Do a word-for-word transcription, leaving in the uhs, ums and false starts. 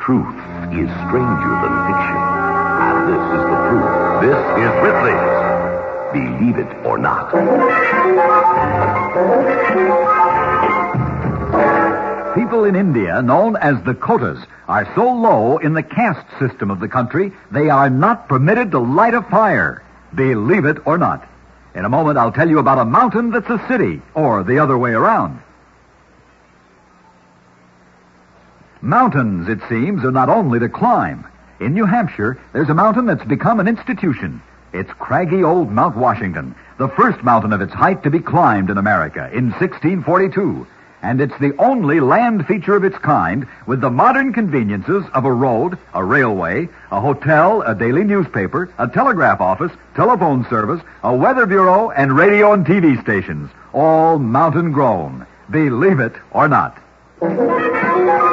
Truth is stranger than fiction. And this is the proof. This is Ripley's Believe It or Not. People in India, known as the Kotas, are so low in the caste system of the country, they are not permitted to light a fire. Believe it or not. In a moment, I'll tell you about a mountain that's a city, or the other way around. Mountains, it seems, are not only to climb. In New Hampshire, there's a mountain that's become an institution. It's craggy old Mount Washington, the first mountain of its height to be climbed in America in sixteen forty-two. And it's the only land feature of its kind with the modern conveniences of a road, a railway, a hotel, a daily newspaper, a telegraph office, telephone service, a weather bureau, and radio and T V stations, all mountain grown. Believe it or not.